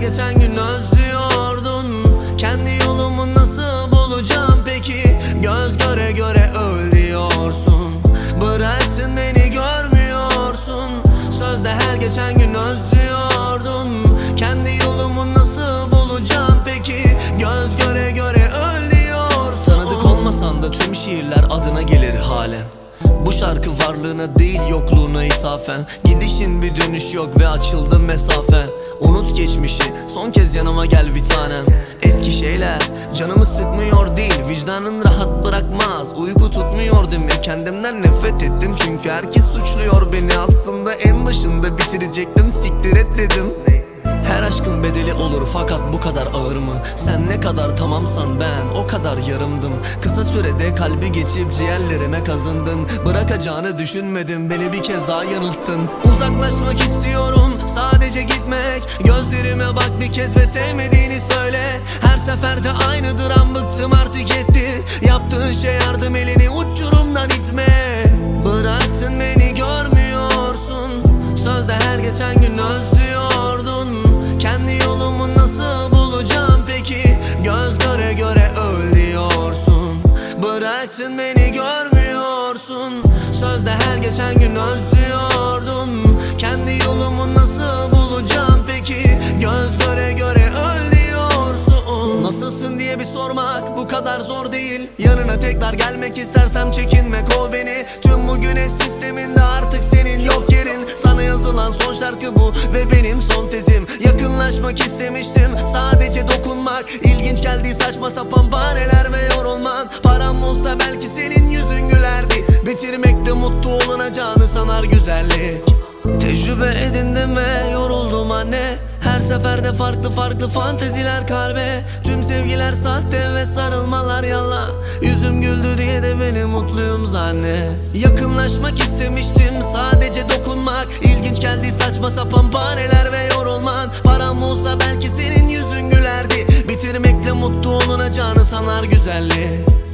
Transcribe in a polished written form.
geçen gün özlüyordun. Kendi yolumu nasıl bulacağım peki? Göz göre göre öl diyorsun. Bıraktın beni görmüyorsun. Sözde her geçen gün özlüyordun. Kendi yolumu nasıl bulacağım peki? Göz göre göre öl diyorsun. Tanıdık olmasan da tüm şiirler adına gelir halen. Bu şarkı varlığına değil yokluğuna ithafen. Gidişin bir dönüş yok ve açıldı mesafen. Unut geçmişi, son kez yanıma gel bir tanem. Eski şeyler canımı sıkmıyor değil, vicdanın rahat bırakmaz. Uyku tutmuyor demir, kendimden nefret ettim. Çünkü herkes suçluyor beni, aslında en başında bitirecektim. Siktir et dedim. Her aşkın bedeli olur fakat bu kadar ağır mı? Sen ne kadar tamamsan ben o kadar yarımdım. Kısa sürede kalbi geçip ciğerlerime kazındın. Bırakacağını düşünmedim, beni bir kez daha yanılttın. Uzaklaşmak istiyorum, sadece gitmek. Gözlerime bak bir kez ve sevmediğini söyle. Her seferde aynı dram, bıktım artık yetti. Yaptığın şey yardım, elini uçurumdan itme. Bıraktın beni görmüyorsun. Sözde her geçen gün özlüyordun. Kendi yolumu nasıl bulacağım peki? Göz göre göre öl diyorsun. Bıraktın beni görmüyorsun. Sözde her geçen gün özlüyordun. Kendi yolumu nasıl bulacağım peki? Göz göre göre öl diyorsun. Nasılsın diye bir sormak bu kadar zor değil. Yanına tekrar gelmek istersem çekinme, kov beni. Tüm bu güneş sisteminde artık senin yok yerin. Sana yazılan son şarkı bu ve benim son tezim. Yakınlaşmak istemiştim, sadece dokunmak. İlginç geldi saçma sapan bahaneler ve yorulman. Param olsa belki senin yüzün gülerdi. Bitirmekte mutlu olunacağını sanar güzellik. Tecrübe edindim ve yoruldum anne. Her seferde farklı farklı fanteziler kalbe. Tüm sevgiler sahte ve sarılmalar yalan. Yüzüm güldü diye de beni mutluyum zanne. Yakınlaşmak istemiştim, sadece dokunmak. İlginç geldi saçma sapan bahaneler ve yorulman. Param olsa belki senin yüzün gülerdi. Bitirmekle mutlu olunacağını sanar güzellik.